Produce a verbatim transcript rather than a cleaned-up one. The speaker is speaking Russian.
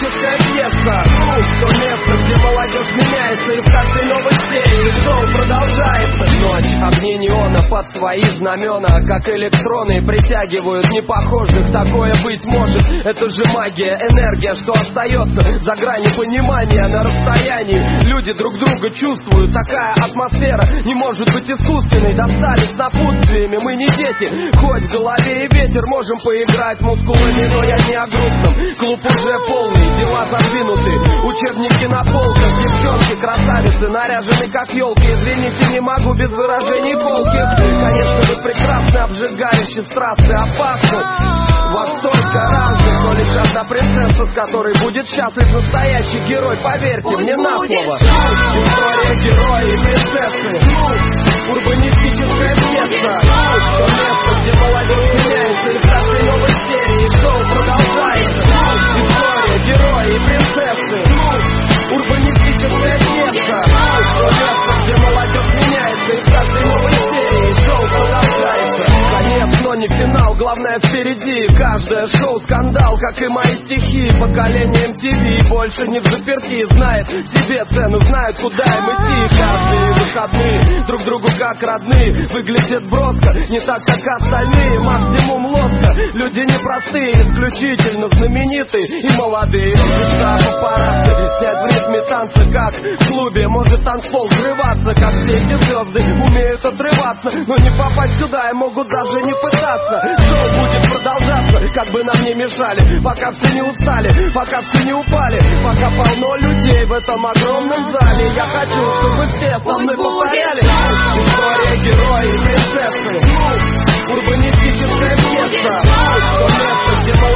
урбанистическая пьеса. То место, где молодежь меняется, и в каждой новой серии шоу продолжается. Ночь, огни неона под твои знамена, как электроны притягивают непохожих. Такое быть может, это же магия, энергия, что остается за гранью понимания. На расстоянии люди друг друга чувствуют. Такая атмосфера не может быть искусственной. Достали с напутствиями, мы не дети. Хоть в голове и ветер, можем поиграть мускулами, но я не о грустном. Клуб уже полный, дела задвинуты, учебники на полках. Девчонки, красавицы, наряжены как елки. Извините, не могу без выражений полки. Конечно, вы прекрасны, обжигающие, страстны, опасны. Во столько разных, но лишь одна принцесса, с которой будет счастлив настоящий герой. Поверьте мне на слово. История героя и принцессы. Урбанистическая пьеса. То место, где молодежь меняется, и в каждой новой серии шоу продолжается. История героя и принцессы. Урбанистическая пьеса. То место, где молодежь меняется, и в каждой новой серии шоу продолжается. Конец, но не финал, главное впереди. Каждое шоу скандал, как и мои стихи. Поколение эм ти ви больше не в заперти. Знает себе цену, знает, куда им идти. Каждые выходные друг другу как родные. Выглядит броско, не так, как остальные. Максимум лоска, люди непростые, исключительно знаменитые и молодые. Мечта папарацци, снять в ритме танца, как в клубе. Может танцпол взрываться, как все эти звезды умеют отрываться, но не попасть сюда и могут даже не пытаться. Шоу будет продолжаться, как бы нам не мешали, пока все не устали, пока все не упали, пока полно людей в этом огромном зале. Я хочу, чтобы все со мной повторяли. История героя и принцессы. Урбанистическая пьеса. То место, где